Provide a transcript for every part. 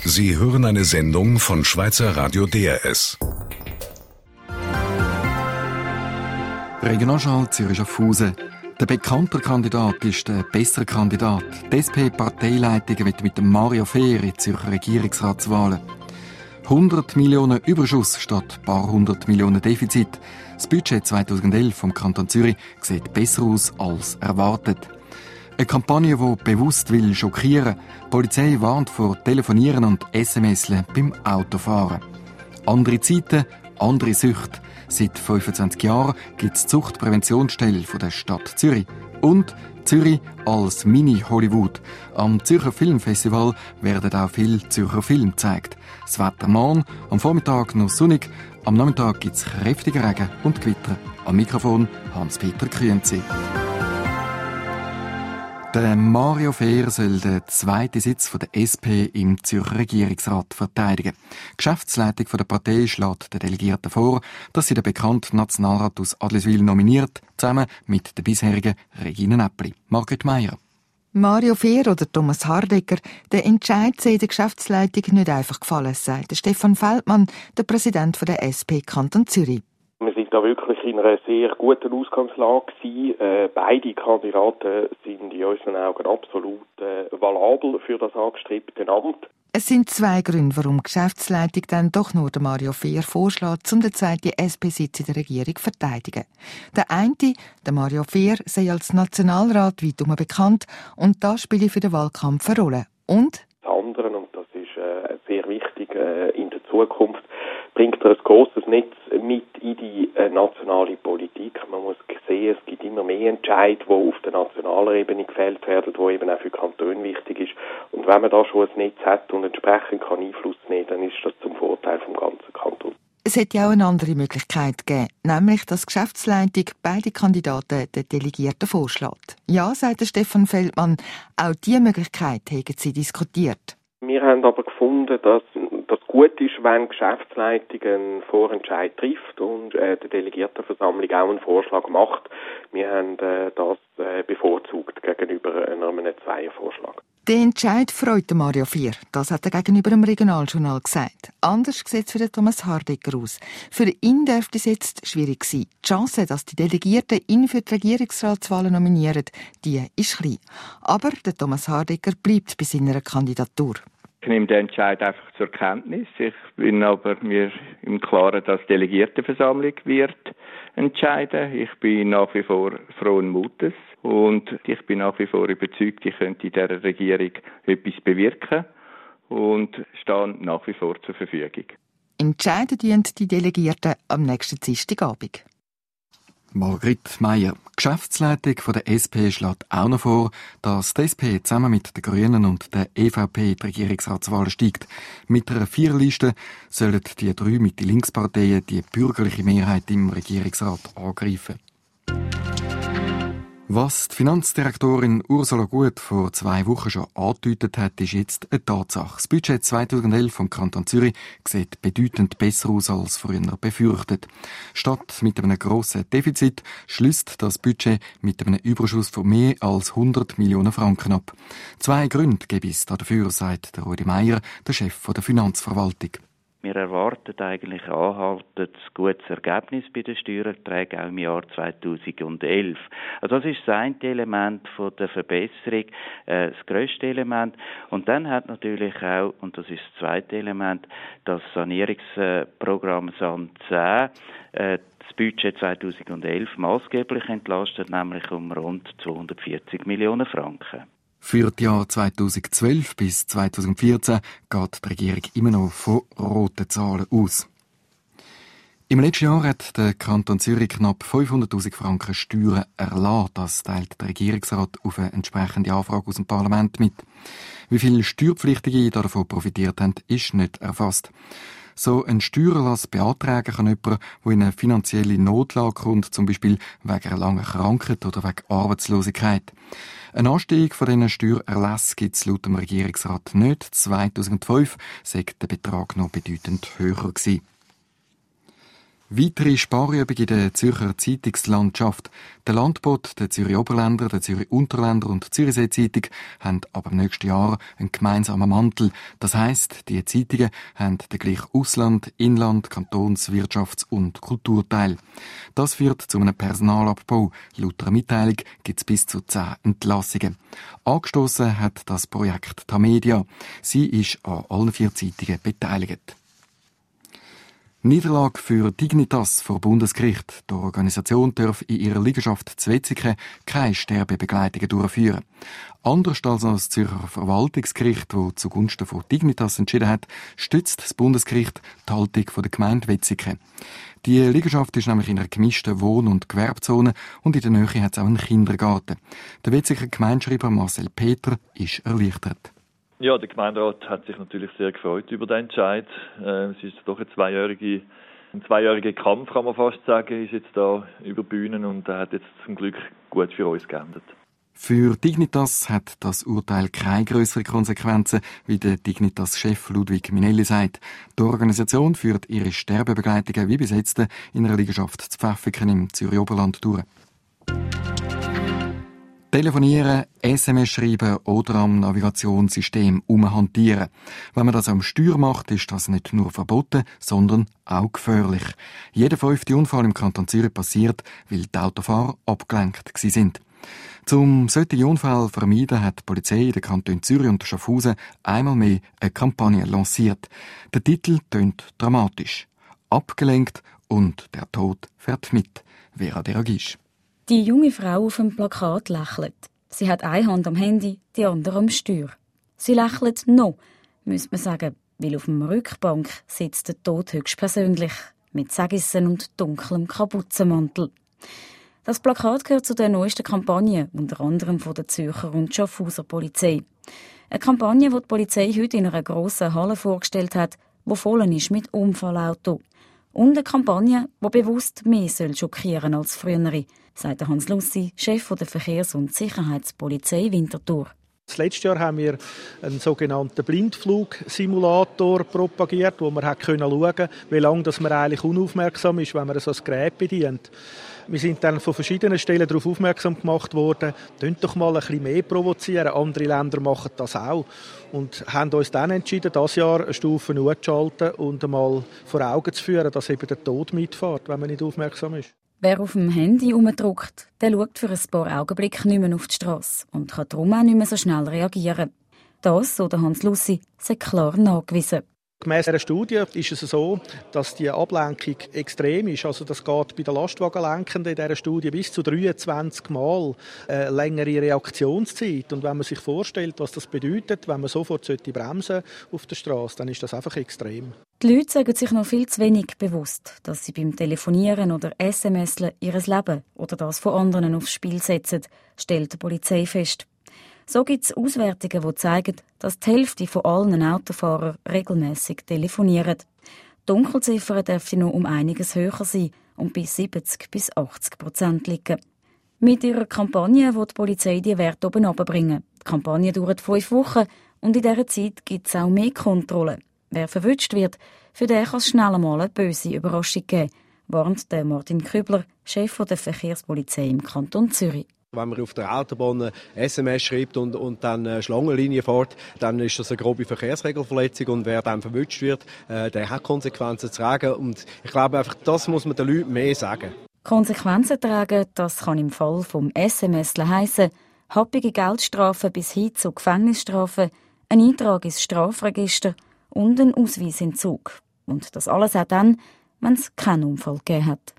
Sie hören eine Sendung von Schweizer Radio DRS. Regionalschau Zürich-Schaffhausen. Der bekannte Kandidat ist der bessere Kandidat. Die SP-Parteileitung wird mit dem Mario Fehr in Zürcher Regierungsratswahlen. 100 Millionen Überschuss statt ein paar 100 Millionen Defizit. Das Budget 2011 vom Kanton Zürich sieht besser aus als erwartet. Eine Kampagne, die bewusst will schockieren. Die Polizei warnt vor Telefonieren und SMSen beim Autofahren. Andere Zeiten, andere Süchte. Seit 25 Jahren gibt es die Suchtpräventionsstelle der Stadt Zürich. Und Zürich als Mini-Hollywood. Am Zürcher Filmfestival werden auch viele Zürcher Filme gezeigt. Das Wetter morgen, am Vormittag noch sonnig, am Nachmittag gibt es kräftigen Regen und Gewitter. Am Mikrofon Hans-Peter Krünzi. Der Mario Fehr soll den zweiten Sitz der SP im Zürcher Regierungsrat verteidigen. Die Geschäftsleitung der Partei schlägt den Delegierten vor, dass sie den bekannten Nationalrat aus Adliswil nominiert, zusammen mit der bisherigen Regine Näppli. Margret Meier. Mario Fehr oder Thomas Hardegger, der Entscheid sei der Geschäftsleitung nicht einfach gefallen, sagt Stefan Feldmann, der Präsident der SP Kanton Zürich. Wir sind da wirklich in einer sehr guten Ausgangslage gewesen. Beide Kandidaten sind in unseren Augen absolut valabel für das angestrebte Amt. Es sind zwei Gründe, warum die Geschäftsleitung dann doch nur den Mario Fehr vorschlägt, um den zweiten SP-Sitz in der Regierung zu verteidigen. Der eine, der Mario Fehr, sei als Nationalrat weitum bekannt und das spiele für den Wahlkampf eine Rolle. Und das andere, und das ist sehr wichtig in der Zukunft, bringt er ein grosses Netz mit in die nationale Politik. Man muss sehen, es gibt immer mehr Entscheidungen, die auf der nationalen Ebene gefällt werden, die eben auch für Kantone wichtig ist. Und wenn man da schon ein Netz hat und entsprechend kann Einfluss nehmen, dann ist das zum Vorteil vom ganzen Kanton. Es hätte ja auch eine andere Möglichkeit gegeben, nämlich dass die Geschäftsleitung beide Kandidaten den Delegierten vorschlägt. Ja, sagt Stefan Feldmann, auch diese Möglichkeit haben sie diskutiert. Wir haben aber gefunden, dass das gut ist, wenn die Geschäftsleitung einen Vorentscheid trifft und die Delegiertenversammlung auch einen Vorschlag macht. Wir haben das bevorzugt gegenüber einem Zweiervorschlag. Der Entscheid freut Mario Fehr. Das hat er gegenüber dem Regionaljournal gesagt. Anders sieht es für Thomas Hardegger aus. Für ihn dürfte es jetzt schwierig sein. Die Chance, dass die Delegierten ihn für die Regierungsratswahlen nominieren, die ist klein. Aber der Thomas Hardegger bleibt bei seiner Kandidatur. Ich nehme den Entscheid einfach zur Kenntnis. Ich bin aber mir im Klaren, dass die Delegiertenversammlung wird entscheiden. Ich bin nach wie vor frohen Mutes und ich bin nach wie vor überzeugt, ich könnte in dieser Regierung etwas bewirken und stehe nach wie vor zur Verfügung. Entscheiden die Delegierten am nächsten Dienstagabend. Margret Meier. Die Geschäftsleitung der SP schlägt auch noch vor, dass die SP zusammen mit den Grünen und der EVP die Regierungsratswahlen steigt. Mit einer Viererliste sollen die drei Mitte-Links-Parteien die bürgerliche Mehrheit im Regierungsrat angreifen. Was die Finanzdirektorin Ursula Gut vor 2 Wochen schon angedeutet hat, ist jetzt eine Tatsache. Das Budget 2011 vom Kanton Zürich sieht bedeutend besser aus als früher befürchtet. Statt mit einem grossen Defizit schließt das Budget mit einem Überschuss von mehr als 100 Millionen Franken ab. 2 Gründe gibt es dafür, sagt der Rudi Meier, der Chef der Finanzverwaltung. Wir erwarten eigentlich anhaltendes gutes Ergebnis bei den Steuererträgen auch im Jahr 2011. Also das ist das eine Element von der Verbesserung, das grösste Element. Und dann hat natürlich auch, und das ist das zweite Element, das Sanierungsprogramm SAN 10, das Budget 2011 maßgeblich entlastet, nämlich um rund 240 Millionen Franken. Für die Jahre 2012 bis 2014 geht die Regierung immer noch von roten Zahlen aus. Im letzten Jahr hat der Kanton Zürich knapp 500'000 Franken Steuern erlassen. Das teilt der Regierungsrat auf eine entsprechende Anfrage aus dem Parlament mit. Wie viele Steuerpflichtige davon profitiert haben, ist nicht erfasst. So ein Steuererlass beantragen kann jemand, der in eine finanzielle Notlage kommt, zum Beispiel wegen einer langen Krankheit oder wegen Arbeitslosigkeit. Ein Anstieg von diesen Steuererlassen gibt es laut dem Regierungsrat nicht. 2005 sei der Betrag noch bedeutend höher gewesen. Weitere Sparübungen in der Zürcher Zeitungslandschaft. Der Landbot, der Zürich Oberländer, der Zürich Unterländer und die Zürichsee Zeitung haben ab dem nächsten Jahr einen gemeinsamen Mantel. Das heisst, die Zeitungen haben den gleichen Ausland-, Inland-, Kantons-, Wirtschafts- und Kulturteil. Das führt zu einem Personalabbau. Laut einer Mitteilung gibt es bis zu 10 Entlassungen. Angestossen hat das Projekt Tamedia. Sie ist an allen 4 Zeitungen beteiligt. Niederlage für Dignitas vor Bundesgericht. Die Organisation darf in ihrer Liegenschaft Zwetzigen keine Sterbebegleitungen durchführen. Anders als das Zürcher Verwaltungsgericht, das zugunsten von Dignitas entschieden hat, stützt das Bundesgericht die Haltung der Gemeinde Wetzikon. Die Liegenschaft ist nämlich in einer gemischten Wohn- und Gewerbezone und in der Nähe hat es auch einen Kindergarten. Der Wetzikon Gemeindeschreiber Marcel Peter ist erleichtert. Ja, der Gemeinderat hat sich natürlich sehr gefreut über den Entscheid. Es ist doch ein zweijähriger Kampf, kann man fast sagen, ist jetzt da über Bühnen und der hat jetzt zum Glück gut für uns geendet. Für Dignitas hat das Urteil keine grösseren Konsequenzen, wie der Dignitas-Chef Ludwig Minelli sagt. Die Organisation führt ihre Sterbebegleitungen wie bis jetzt in einer Liegenschaft zu Pfäffiken im Zürich Oberland durch. Telefonieren, SMS schreiben oder am Navigationssystem umhantieren. Wenn man das am Steuer macht, ist das nicht nur verboten, sondern auch gefährlich. Jeder 5. Unfall im Kanton Zürich passiert, weil die Autofahrer abgelenkt sind. Um solche Unfälle zu vermeiden, hat die Polizei in den Kantonen Zürich und Schaffhausen einmal mehr eine Kampagne lanciert. Der Titel tönt dramatisch. Abgelenkt und der Tod fährt mit. Vera Deragisch. Die junge Frau auf dem Plakat lächelt. Sie hat eine Hand am Handy, die andere am Steuer. Sie lächelt noch, müsste man sagen, weil auf dem Rückbank sitzt der Tod höchstpersönlich, mit Sägissen und dunklem Kapuzenmantel. Das Plakat gehört zu der neuesten Kampagne, unter anderem von der Zürcher und Schaffhauser Polizei. Eine Kampagne, die die Polizei heute in einer grossen Halle vorgestellt hat, die voll ist mit Unfallauto. Und eine Kampagne, die bewusst mehr schockieren soll als frühere, sagt Hans Lussi, Chef der Verkehrs- und Sicherheitspolizei Winterthur. Das letzte Jahr haben wir einen sogenannten Blindflugsimulator propagiert, wo man schauen konnte, wie lange man eigentlich unaufmerksam ist, wenn man so ein Gerät bedient. Wir sind dann von verschiedenen Stellen darauf aufmerksam gemacht worden, könnt doch mal ein bisschen mehr provozieren. Andere Länder machen das auch. Und haben uns dann entschieden, dieses Jahr eine Stufe hochzuschalten und einmal vor Augen zu führen, dass eben der Tod mitfährt, wenn man nicht aufmerksam ist. Wer auf dem Handy herumdruckt, der schaut für ein paar Augenblicke nicht mehr auf die Strasse und kann darum auch nicht mehr so schnell reagieren. Das, so der Hans Lussi, sei klar nachgewiesen. Gemäss einer Studie ist es so, dass die Ablenkung extrem ist. Also das geht bei den Lastwagenlenkenden in dieser Studie bis zu 23 Mal längere Reaktionszeit. Und wenn man sich vorstellt, was das bedeutet, wenn man sofort bremsen auf der Straße, dann ist das einfach extrem. Die Leute sagen sich noch viel zu wenig bewusst, dass sie beim Telefonieren oder SMSen ihr Leben oder das von anderen aufs Spiel setzen, stellt die Polizei fest. So gibt es Auswertungen, die zeigen, dass die Hälfte von allen Autofahrern regelmässig telefonieren. Die Dunkelziffer dürfte noch um einiges höher sein und bei 70-80% liegen. Mit ihrer Kampagne will die Polizei die Werte oben runterbringen. Die Kampagne dauert 5 Wochen und in dieser Zeit gibt es auch mehr Kontrollen. Wer verwünscht wird, für den kann es schnell einmal eine böse Überraschung geben, warnt der Martin Kübler, Chef der Verkehrspolizei im Kanton Zürich. Wenn man auf der Autobahn eine SMS schreibt und dann eine Schlangenlinie fährt, dann ist das eine grobe Verkehrsregelverletzung und wer dann verwünscht wird, der hat Konsequenzen zu tragen. Und ich glaube einfach, das muss man den Leuten mehr sagen. Konsequenzen tragen, das kann im Fall vom SMSler heissen, happige Geldstrafen bis hin zu Gefängnisstrafen, ein Eintrag ins Strafregister und ein Ausweisentzug. Und das alles auch dann, wenn es keinen Unfall gegeben hat.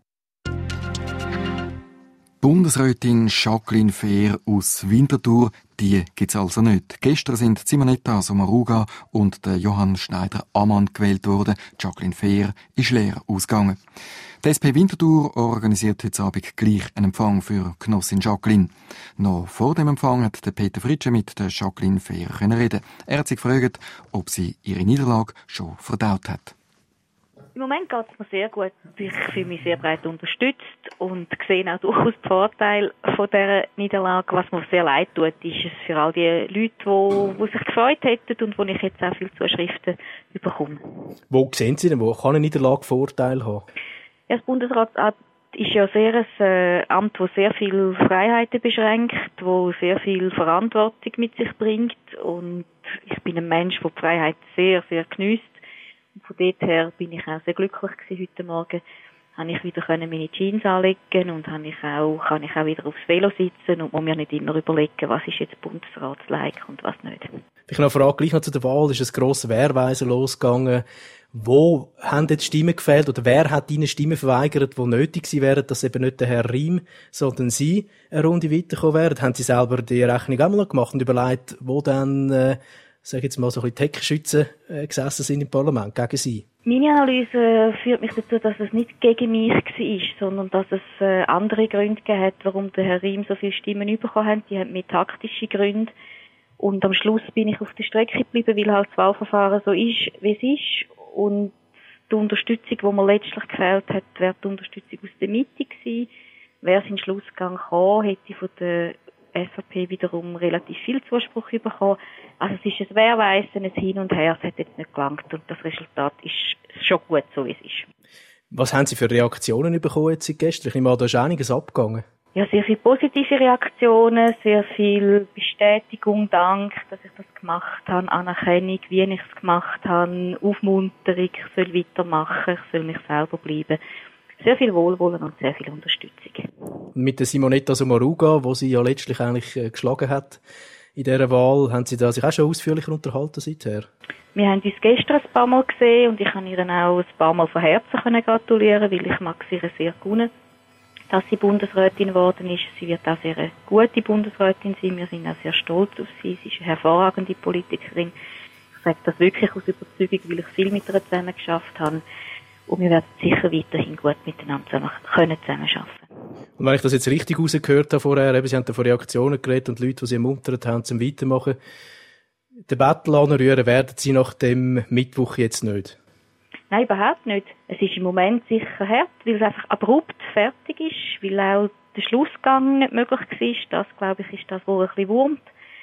Bundesrätin Jacqueline Fehr aus Winterthur, die gibt's also nicht. Gestern sind Simonetta Sommaruga und der Johann Schneider-Ammann gewählt worden. Jacqueline Fehr ist leer ausgegangen. Die SP Winterthur organisiert heute Abend gleich einen Empfang für Genossin Jacqueline. Noch vor dem Empfang hat der Peter Fritsche mit der Jacqueline Fehr reden. Er hat sie gefragt, ob sie ihre Niederlage schon verdaut hat. Im Moment geht es mir sehr gut. Ich fühle mich sehr breit unterstützt und sehe auch durchaus die Vorteile von dieser Niederlage. Was mir sehr leid tut, ist es für all die Leute, die sich gefreut hätten und wo ich jetzt auch viele Zuschriften bekomme. Wo sehen Sie denn, wo kann eine Niederlage Vorteile haben? Ja, das Bundesratsamt ist ja sehr ein Amt, das sehr viele Freiheiten beschränkt, wo sehr viel Verantwortung mit sich bringt. Und ich bin ein Mensch, der die Freiheit sehr, sehr geniesst. Und von dort her bin ich auch sehr glücklich gewesen heute Morgen. Habe ich wieder meine Jeans anlegen und kann ich auch wieder aufs Velo sitzen und muss mir nicht immer überlegen, was ist jetzt Bundesratslike und was nicht. Ich noch eine Frage gleich noch zu der Wahl. Ist ein grosses Wehrweisen losgegangen? Wo haben jetzt Stimmen gefehlt oder wer hat Ihnen Stimmen verweigert, die nötig gewesen wären, dass eben nicht der Herr Riem, sondern Sie eine Runde weitergekommen wären? Haben Sie selber die Rechnung auch mal gemacht und überlegt, wo dann, sag ich jetzt mal, so ein bisschen Tech-Schützen gesessen sind im Parlament gegen Sie? Meine Analyse führt mich dazu, dass es nicht gegen mich war, sondern dass es andere Gründe gegeben hat, warum der Herr Riem so viele Stimmen bekommen hat. Die haben mehr taktische Gründe. Und am Schluss bin ich auf der Strecke geblieben, weil halt das Wahlverfahren so ist, wie es ist. Und die Unterstützung, die mir letztlich gefehlt hat, wäre die Unterstützung aus der Mitte gewesen. Wäre es in den Schlussgang gekommen, hätte ich von der SVP wiederum relativ viel Zuspruch bekommen. Also es ist ein Wehrweisen, ein Hin und Her, es hat jetzt nicht gelangt und das Resultat ist schon gut, so wie es ist. Was haben Sie für Reaktionen bekommen jetzt seit gestern? Ich nehme an, da ist einiges abgegangen. Ja, sehr viele positive Reaktionen, sehr viel Bestätigung, Dank, dass ich das gemacht habe, Anerkennung, wie ich es gemacht habe, Aufmunterung, ich soll weitermachen, ich soll mich selber bleiben. Sehr viel Wohlwollen und sehr viel Unterstützung. Mit der Simonetta Sommaruga, die sie ja letztlich eigentlich geschlagen hat in dieser Wahl, haben Sie da sich auch schon ausführlicher unterhalten seither? Wir haben uns gestern ein paar Mal gesehen und ich kann ihr auch ein paar Mal von Herzen gratulieren, weil ich mag sie sehr gerne, dass sie Bundesrätin geworden ist. Sie wird auch sehr eine gute Bundesrätin sein. Wir sind auch sehr stolz auf sie. Sie ist eine hervorragende Politikerin. Ich sage das wirklich aus Überzeugung, weil ich viel mit ihr zusammen geschafft habe. Und wir werden sicher weiterhin gut miteinander zusammenarbeiten. Und wenn ich das jetzt richtig rausgehört habe vorher, eben, Sie haben da von Reaktionen geredet und Leute, die Sie ermuntert haben, zum Weitermachen. Den Battle anrühren werden Sie nach dem Mittwoch jetzt nicht? Nein, überhaupt nicht. Es ist im Moment sicher hart, weil es einfach abrupt fertig ist, weil auch der Schlussgang nicht möglich war. Das, glaube ich, ist das, was ein bisschen wurmt.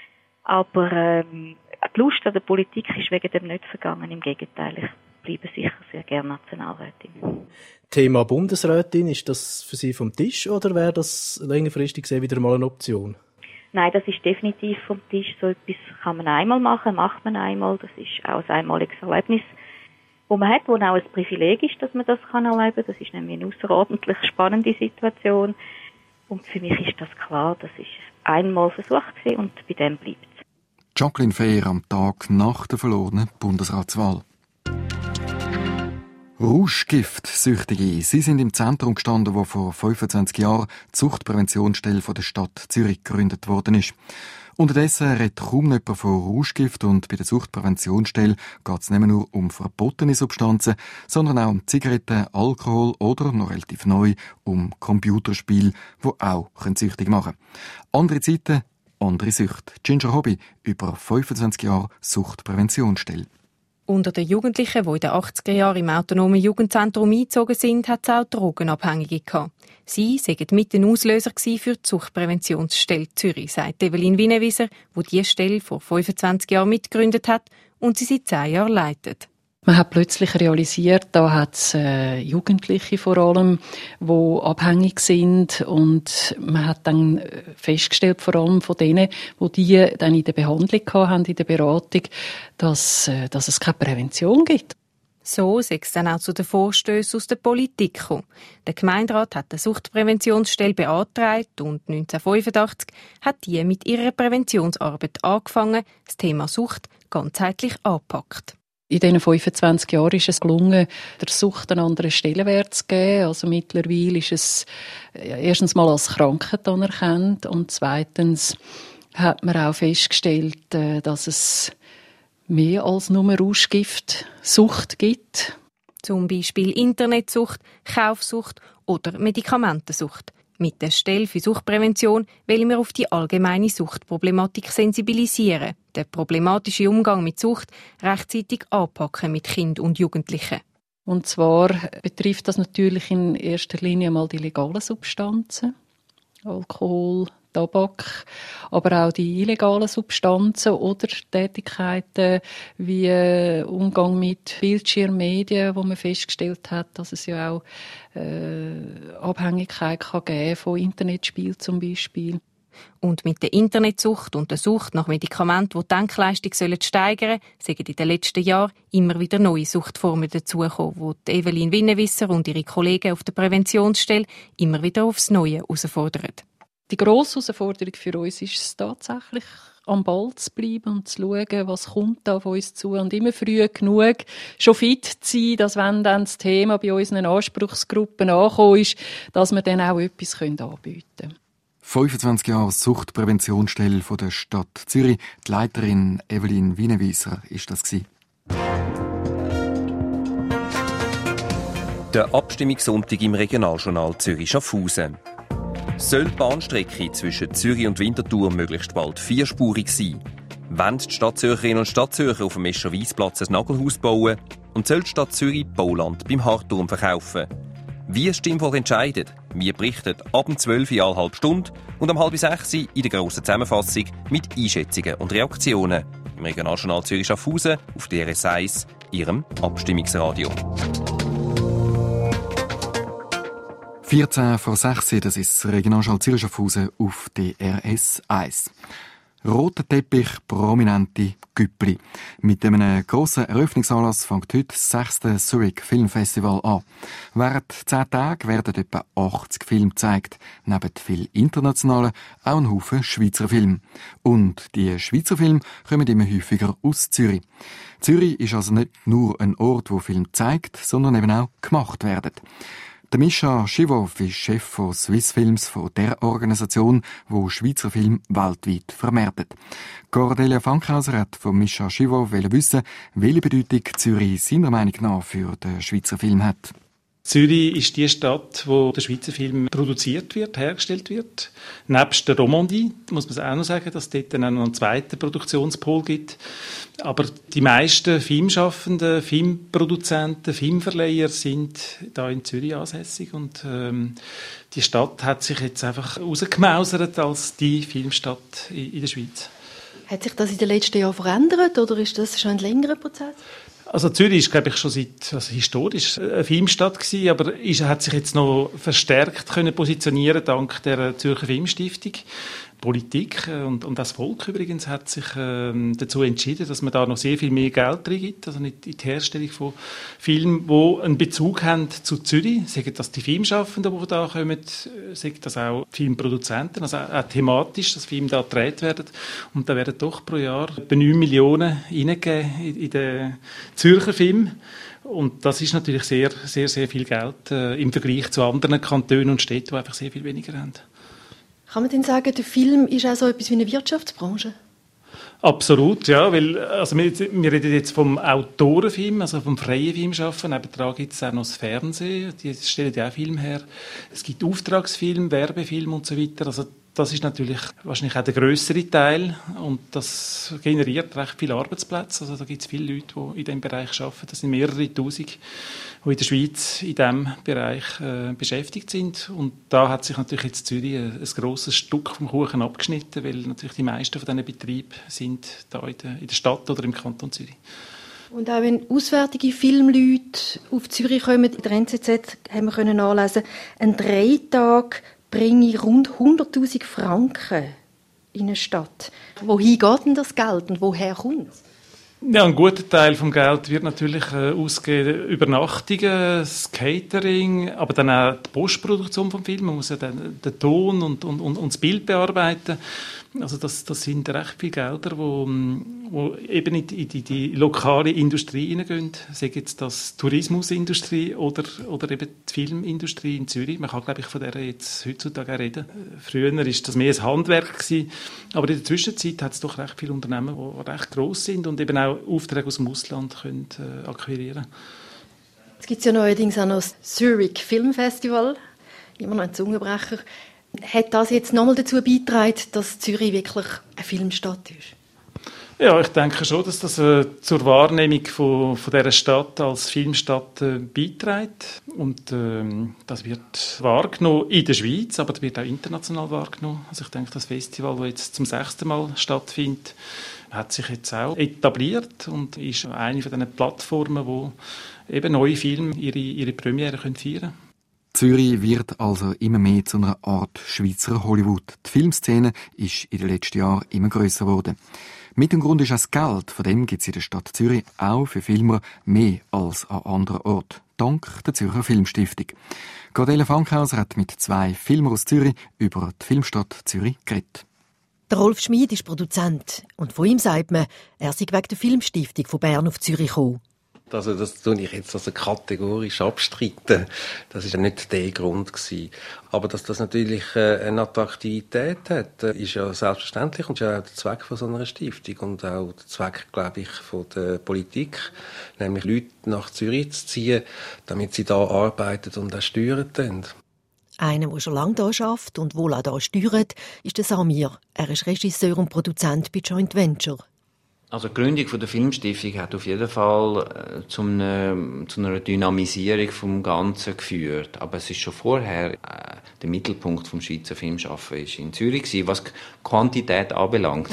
Aber die Lust an der Politik ist wegen dem nicht vergangen. Im Gegenteil, ich bleibe sicher sehr gerne Nationalrätin. Thema Bundesrätin, ist das für Sie vom Tisch oder wäre das längerfristig gesehen wieder mal eine Option? Nein, das ist definitiv vom Tisch. So etwas kann man einmal machen, macht man einmal. Das ist auch ein einmaliges Erlebnis, wo man hat, wo auch ein Privileg ist, dass man das erleben kann. Das ist nämlich eine außerordentlich spannende Situation. Und für mich ist das klar, das ist einmal versucht gewesen und bei dem bleibt es. Jacqueline Fehr am Tag nach der verlorenen Bundesratswahl. Rauschgiftsüchtige. Sie sind im Zentrum gestanden, wo vor 25 Jahren die Suchtpräventionsstelle der Stadt Zürich gegründet worden ist. Unterdessen redet kaum jemand von Rauschgift und bei der Suchtpräventionsstelle geht es nicht nur um verbotene Substanzen, sondern auch um Zigaretten, Alkohol oder, noch relativ neu, um Computerspiele, die auch süchtig machen können. Andere Zeiten, andere Süchte. Ginger Hobby über 25 Jahre Suchtpräventionsstelle. Unter den Jugendlichen, die in den 80er Jahren im autonomen Jugendzentrum eingezogen sind, hat es auch Drogenabhängige gehabt. Sie waren mit den Auslöser für die Suchtpräventionsstelle Zürich, sagt Evelyn Wienewieser, die diese Stelle vor 25 Jahren mitgegründet hat und sie seit 10 Jahren leitet. Man hat plötzlich realisiert, da hat es Jugendliche vor allem, die abhängig sind, und man hat dann festgestellt, vor allem von denen, die dann in der Behandlung hatten, in der Beratung, dass es keine Prävention gibt. So sei es dann auch zu den Vorstößen aus der Politik gekommen. Der Gemeinderat hat eine Suchtpräventionsstelle beantragt und 1985 hat die mit ihrer Präventionsarbeit angefangen, das Thema Sucht ganzheitlich angepackt. In diesen 25 Jahren ist es gelungen, der Sucht einen anderen Stellenwert zu geben. Also mittlerweile ist es erstens mal als Krankheit anerkannt und zweitens hat man auch festgestellt, dass es mehr als nur Rauschgiftsucht gibt. Zum Beispiel Internetsucht, Kaufsucht oder Medikamentensucht. Mit der Stelle für Suchtprävention wollen wir auf die allgemeine Suchtproblematik sensibilisieren, den problematischen Umgang mit Sucht rechtzeitig anpacken mit Kindern und Jugendlichen. Und zwar betrifft das natürlich in erster Linie mal die legalen Substanzen, Alkohol, Tabak, aber auch die illegalen Substanzen oder Tätigkeiten wie Umgang mit Bildschirmmedien, wo man festgestellt hat, dass es ja auch Abhängigkeit kann geben von Internetspielen zum Beispiel. Und mit der Internetsucht und der Sucht nach Medikamenten, die die Denkleistung steigern sollen, sind in den letzten Jahren immer wieder neue Suchtformen dazugekommen, die Evelyn Winnewisser und ihre Kollegen auf der Präventionsstelle immer wieder aufs Neue herausfordern. Die grosse Herausforderung für uns ist es tatsächlich, am Ball zu bleiben und zu schauen, was kommt da auf uns zu und immer früh genug schon fit zu sein, dass wenn dann das Thema bei unseren Anspruchsgruppen angekommen ist, dass wir dann auch etwas anbieten können. 25 Jahre Suchtpräventionsstelle von der Stadt Zürich. Die Leiterin Evelyn Winnewisser ist das gewesen. Der Abstimmungssonntag im Regionaljournal Zürich-Schaffhausen. Soll die Bahnstrecke zwischen Zürich und Winterthur möglichst bald vierspurig sein? Wollen die Stadtzürcherinnen und Stadtzürcher auf dem Escher-Wyss-Platz ein Nagelhaus bauen? Und soll die Stadt Zürich Bauland beim Hartturm verkaufen? Wie das Stimmvolk entscheidet, wir berichten ab 12 Uhr alle halbe Stunde und um 5:30 in der grossen Zusammenfassung mit Einschätzungen und Reaktionen im Regionaljournal Zürich-Schaffhausen auf DRS 1, Ihrem Abstimmungsradio. 14 vor 6, das ist das Regionaljournal Zürich-Schaffhausen auf DRS 1. Roter Teppich, prominente Güppli. Mit einem grossen Eröffnungsanlass fängt heute das 6. Zurich Film Festival an. Während 10 Tagen werden etwa 80 Filme gezeigt. Neben viel internationalen auch ein Haufen Schweizer Filme. Und die Schweizer Filme kommen immer häufiger aus Zürich. Zürich ist also nicht nur ein Ort, wo Filme zeigt, sondern eben auch gemacht werden. Der Mischa Schiwow ist Chef von Swiss Films, von der Organisation, die Schweizer Filme weltweit vermarktet. Cordelia Fankhauser hat von Mischa Schiwow wissen, welche Bedeutung Zürich seiner Meinung nach für den Schweizer Film hat. Zürich ist die Stadt, wo der Schweizer Film produziert wird, hergestellt wird. Nebst der Romandie, muss man auch noch sagen, dass es dort dann auch noch einen zweiten Produktionspol gibt. Aber die meisten Filmschaffenden, Filmproduzenten, Filmverleiher sind da in Zürich ansässig. Und die Stadt hat sich jetzt einfach rausgemausert als die Filmstadt in der Schweiz. Hat sich das in den letzten Jahren verändert oder ist das schon ein längerer Prozess? Also Zürich ist, glaube ich, schon historisch eine Filmstadt gewesen, aber hat sich jetzt noch verstärkt können positionieren dank der Zürcher Filmstiftung. Politik und das Volk übrigens hat sich dazu entschieden, dass man da noch sehr viel mehr Geld reingibt, also nicht in die Herstellung von Filmen, die einen Bezug haben zu Zürich, sagen das die Filmschaffenden, die da kommen, sagen das auch Filmproduzenten, also auch thematisch, dass Filme da gedreht werden und da werden doch pro Jahr etwa 9 Millionen reingegeben in den Zürcher Film. Und das ist natürlich sehr, sehr, sehr viel Geld im Vergleich zu anderen Kantonen und Städten, die einfach sehr viel weniger haben. Kann man denn sagen, der Film ist auch so etwas wie eine Wirtschaftsbranche? Absolut, ja, weil also wir reden jetzt vom Autorenfilm, also vom freien Filmschaffen. Nebenan gibt es auch noch das Fernsehen, die stellen ja auch Filme her. Es gibt Auftragsfilme, Werbefilme und so weiter. Also das ist natürlich wahrscheinlich auch der grössere Teil und das generiert recht viele Arbeitsplätze. Also da gibt es viele Leute, die in diesem Bereich arbeiten. Das sind mehrere Tausend, die in der Schweiz in diesem Bereich beschäftigt sind. Und da hat sich natürlich jetzt Zürich ein grosses Stück vom Kuchen abgeschnitten, weil natürlich die meisten von diesen Betrieben sind da in der Stadt oder im Kanton Zürich. Und auch wenn auswärtige Filmleute auf Zürich kommen, in der NZZ haben wir nachlesen, ein Drehtag bringe rund 100'000 Franken in eine Stadt. Wohin geht denn das Geld und woher kommt es? Ja, ein guter Teil vom Geld wird natürlich ausgegeben, Übernachtungen, das Catering, aber dann auch die Postproduktion vom Film. Man muss ja dann den Ton und das Bild bearbeiten. Also das sind recht viele Gelder, die eben in die lokale Industrie hineingehen. Sei jetzt das Tourismusindustrie oder eben die Filmindustrie in Zürich. Man kann, glaube ich, von der jetzt heutzutage auch reden. Früher war das mehr ein Handwerk gewesen, aber in der Zwischenzeit hat es doch recht viele Unternehmen, die recht gross sind und eben auch Aufträge aus dem Ausland können akquirieren. Es gibt ja neuerdings auch noch das Zurich Film Festival, immer noch ein Zungenbrecher. Hat das jetzt nochmal dazu beigetragen, dass Zürich wirklich eine Filmstadt ist? Ja, ich denke schon, dass das zur Wahrnehmung von dieser Stadt als Filmstadt beiträgt. Und das wird wahrgenommen in der Schweiz, aber das wird auch international wahrgenommen. Also ich denke, das Festival, das jetzt zum 6. Mal stattfindet, hat sich jetzt auch etabliert und ist eine von diesen Plattformen, wo eben neue Filme ihre Premiere feiern können. Zürich wird also immer mehr zu einer Art Schweizer Hollywood. Die Filmszene ist in den letzten Jahren immer grösser geworden. Mit dem Grund ist auch das Geld. Von dem gibt es in der Stadt Zürich auch für Filmer mehr als an anderen Orten. Dank der Zürcher Filmstiftung. Cordella Fankhauser hat mit 2 Filmern aus Zürich über die Filmstadt Zürich geredet. Der Rolf Schmid ist Produzent und von ihm sagt man, er sei wegen der Filmstiftung von Bern auf Zürich gekommen. Also das tue ich jetzt also kategorisch abstreiten. Das ist ja nicht der Grund gewesen. Aber dass das natürlich eine Attraktivität hat, ist ja selbstverständlich und ist ja auch der Zweck von so einer Stiftung und auch der Zweck, glaube ich, von der Politik, nämlich Leute nach Zürich zu ziehen, damit sie da arbeiten und auch steuern. Einer, der schon lange hier arbeitet und wohl auch hier steuert, ist der Samir. Er ist Regisseur und Produzent bei Joint Venture. Also die Gründung der Filmstiftung hat auf jeden Fall zu einer Dynamisierung vom Ganzen geführt. Aber es ist schon vorher der Mittelpunkt vom Schweizer Filmschaffen in Zürich gewesen, was Quantität anbelangt.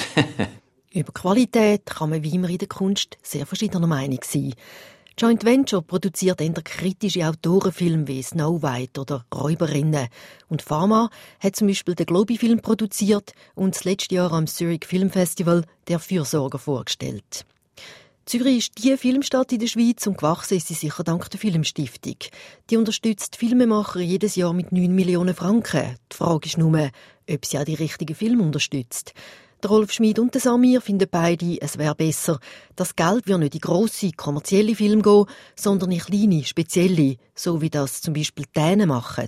Über Qualität kann man wie immer in der Kunst sehr verschiedener Meinung sein. Joint Venture produziert eher kritische Autorenfilme wie Snow White oder Räuberinnen. Und Pharma hat zum Beispiel den Globi-Film produziert und das letzte Jahr am Zurich Film Festival «Der Fürsorger» vorgestellt. Zürich ist die Filmstadt in der Schweiz und gewachsen ist sie sicher dank der Filmstiftung. Die unterstützt Filmemacher jedes Jahr mit 9 Millionen Franken. Die Frage ist nur, ob sie auch die richtigen Filme unterstützt. Der Rolf Schmid und der Samir finden beide, es wäre besser, das Geld würde nicht in grosse, kommerzielle Filme gehen, sondern in kleine, spezielle, so wie das zum Beispiel die Dänen machen.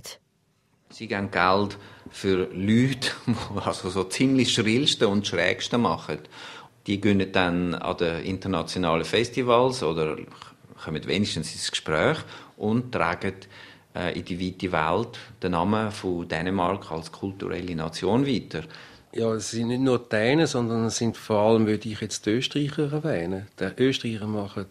Sie geben Geld für Leute, die also so ziemlich schrillsten und schrägsten machen. Die gehen dann an den internationalen Festivals oder kommen wenigstens ins Gespräch und tragen in die weite Welt den Namen von Dänemark als kulturelle Nation weiter. Ja, es sind nicht nur die Dänen, sondern es sind vor allem, würde ich jetzt die Österreicher erwähnen. Die Österreicher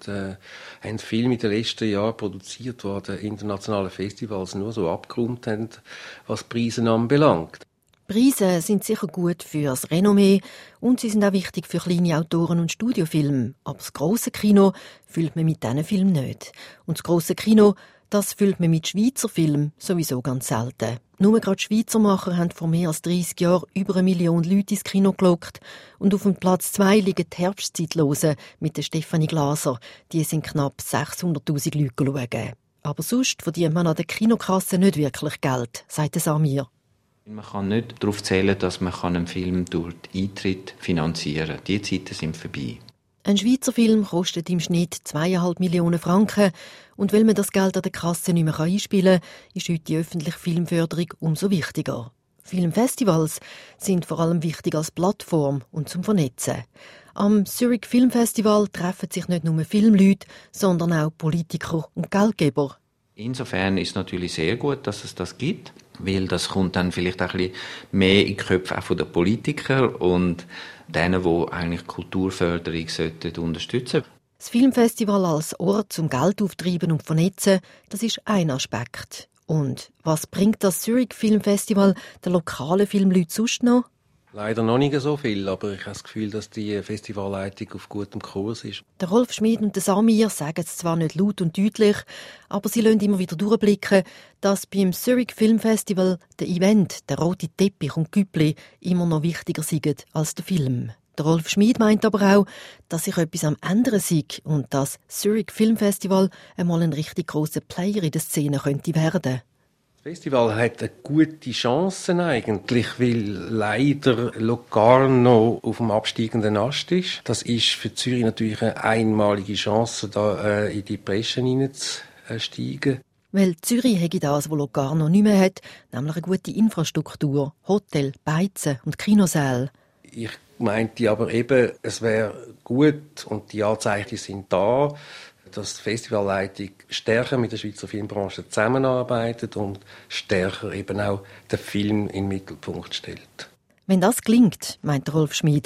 haben Filme in den letzten Jahren produziert, die an internationalen Festivals nur so abgerundet haben, was Preise anbelangt. Preise sind sicher gut für das Renommee und sie sind auch wichtig für kleine Autoren und Studiofilme. Aber das grosse Kino füllt man mit diesen Filmen nicht. Und das grosse Kino, das füllt man mit Schweizer Filmen sowieso ganz selten. Nur gerade Schweizer Macher haben vor mehr als 30 Jahren über 1 Million Leute ins Kino gelockt. Und auf dem Platz 2 liegen die Herbstzeitlosen mit der Stefanie Glaser. Die sind knapp 600'000 Leute schauen. Aber sonst verdient man an der Kinokasse nicht wirklich Geld, sagt Samir. Man kann nicht darauf zählen, dass man einen Film durch den Eintritt finanzieren kann. Die Zeiten sind vorbei. Ein Schweizer Film kostet im Schnitt 2,5 Millionen Franken. Und weil man das Geld an der Kasse nicht mehr einspielen kann, ist heute die öffentliche Filmförderung umso wichtiger. Filmfestivals sind vor allem wichtig als Plattform und zum Vernetzen. Am Zurich Film Festival treffen sich nicht nur Filmleute, sondern auch Politiker und Geldgeber. Insofern ist es natürlich sehr gut, dass es das gibt, weil das kommt dann vielleicht auch ein bisschen mehr in die Köpfe auch der Politiker und denen, die eigentlich Kulturförderung unterstützen sollten. Das Filmfestival als Ort zum Geld auftreiben und vernetzen, das ist ein Aspekt. Und was bringt das Zurich Film Festival den lokalen Filmleuten sonst noch? Leider noch nicht so viel, aber ich habe das Gefühl, dass die Festivalleitung auf gutem Kurs ist. Der Rolf Schmid und der Samir sagen es zwar nicht laut und deutlich, aber sie lassen immer wieder durchblicken, dass beim Zurich Film Festival der Event, der rote Teppich und Güppli immer noch wichtiger sind als der Film. Der Rolf Schmid meint aber auch, dass sich etwas am ändern sei und das Zurich Film Festival einmal ein richtig grosser Player in der Szene könnte werden. Das Festival hat eine gute Chance eigentlich, weil leider Locarno auf dem absteigenden Ast ist. Das ist für Zürich natürlich eine einmalige Chance, da in die Bresche hineinzusteigen. Weil Zürich hätte das, was Locarno nicht mehr hat, nämlich eine gute Infrastruktur, Hotel, Beizen und Kinosäle. Ich meinte aber eben, es wäre gut und die Anzeichen sind da, dass die Festivalleitung stärker mit der Schweizer Filmbranche zusammenarbeitet und stärker eben auch den Film in den Mittelpunkt stellt. Wenn das gelingt, meint Rolf Schmid,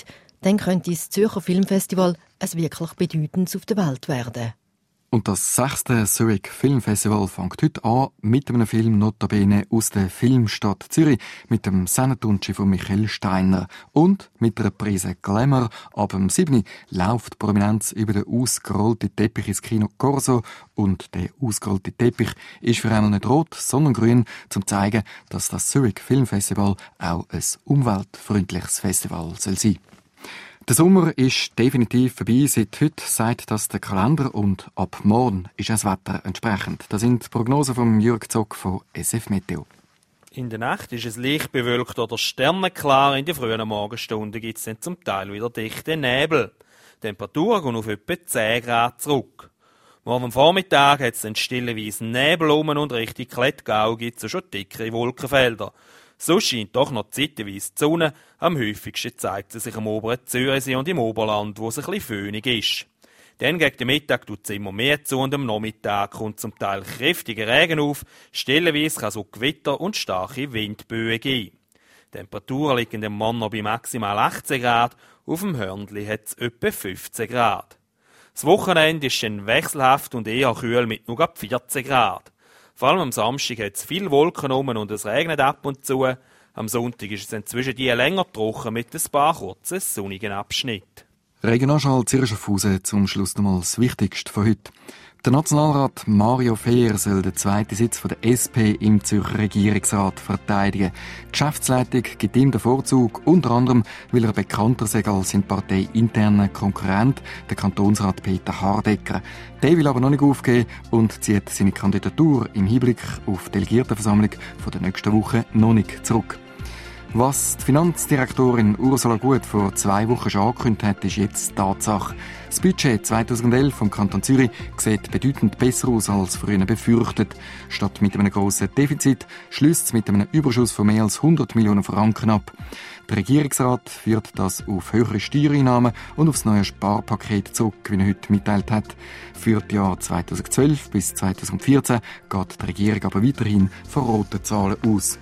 dann könnte das Zürcher Filmfestival ein wirklich bedeutendes auf der Welt werden. Und das 6. Zurich Filmfestival fängt heute an mit einem Film notabene aus der Filmstadt Zürich, mit dem Senetunci von Michael Steiner und mit einer Prise Glamour. Ab dem 7. läuft Prominenz über den ausgerollten Teppich ins Kino Corso und der ausgerollte Teppich ist für einmal nicht rot, sondern grün, um zu zeigen, dass das Zurich Filmfestival auch ein umweltfreundliches Festival soll sein. Der Sommer ist definitiv vorbei. Seit heute sagt das der Kalender und ab morgen ist das Wetter entsprechend. Das sind die Prognosen von Jürg Zock von SF Meteo. In der Nacht ist es leicht bewölkt oder sternenklar. In den frühen Morgenstunden gibt es dann zum Teil wieder dichte Nebel. Die Temperaturen gehen auf etwa 10 Grad zurück. Morgen am Vormittag hat es dann stellenweise Nebel und Richtung Klettgau gibt es schon dickere Wolkenfelder. So scheint doch noch zeitweise die Sonne. Am häufigsten zeigt sie sich am oberen Zürichsee und im Oberland, wo es ein bisschen föhnig ist. Dann gegen den Mittag tut es immer mehr zu und am Nachmittag kommt zum Teil kräftiger Regen auf. Stellenweise kann es auch Gewitter und starke Windböen geben. Die Temperaturen liegen dem Mann noch bei maximal 18 Grad, auf dem Hörnli hat es etwa 15 Grad. Das Wochenende ist dann wechselhaft und eher kühl mit nur 14 Grad. Vor allem am Samstag hat es viele Wolken und es regnet ab und zu. Am Sonntag ist es inzwischen länger trocken mit ein paar kurzen sonnigen Abschnitten. Regionalschall Zürich Schaffhausen zum Schluss nochmal das Wichtigste von heute. Der Nationalrat Mario Fehr soll den zweiten Sitz von der SP im Zürcher Regierungsrat verteidigen. Die Geschäftsleitung gibt ihm den Vorzug, unter anderem, weil er bekannter sei als sein parteiinterner Konkurrent, der Kantonsrat Peter Hardecker. Der will aber noch nicht aufgeben und zieht seine Kandidatur im Hinblick auf die Delegiertenversammlung von der nächsten Woche noch nicht zurück. Was die Finanzdirektorin Ursula Gut vor 2 Wochen schon angekündigt hat, ist jetzt Tatsache. Das Budget 2011 vom Kanton Zürich sieht bedeutend besser aus als früher befürchtet. Statt mit einem grossen Defizit schließt es mit einem Überschuss von mehr als 100 Millionen Franken ab. Der Regierungsrat führt das auf höhere Steuereinnahmen und auf das neue Sparpaket zurück, wie er heute mitteilt hat. Für die Jahre 2012 bis 2014 geht die Regierung aber weiterhin von roten Zahlen aus.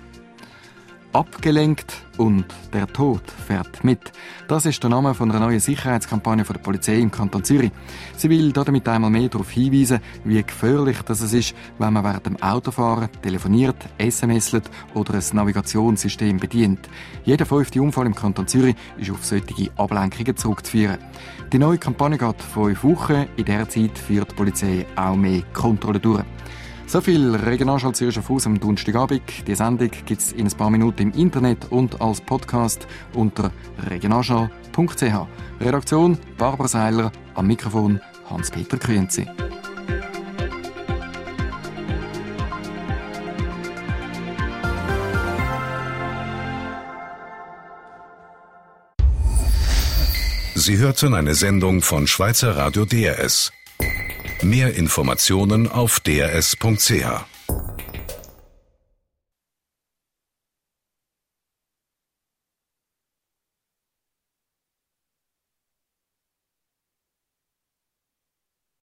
Abgelenkt und der Tod fährt mit. Das ist der Name von einer neuen Sicherheitskampagne der Polizei im Kanton Zürich. Sie will damit einmal mehr darauf hinweisen, wie gefährlich das ist, wenn man während dem Autofahren telefoniert, SMSlet oder ein Navigationssystem bedient. Jeder 5. Unfall im Kanton Zürich ist auf solche Ablenkungen zurückzuführen. Die neue Kampagne geht 5 Wochen. In dieser Zeit führt die Polizei auch mehr Kontrollen durch. So viel Regionalschall Zürich Schaffhausen am Donnerstagabend. Die Sendung gibt es in ein paar Minuten im Internet und als Podcast unter regionalschall.ch. Redaktion Barbara Seiler, am Mikrofon Hans-Peter Krünzi. Sie hörten eine Sendung von Schweizer Radio DRS. Mehr Informationen auf drs.ch.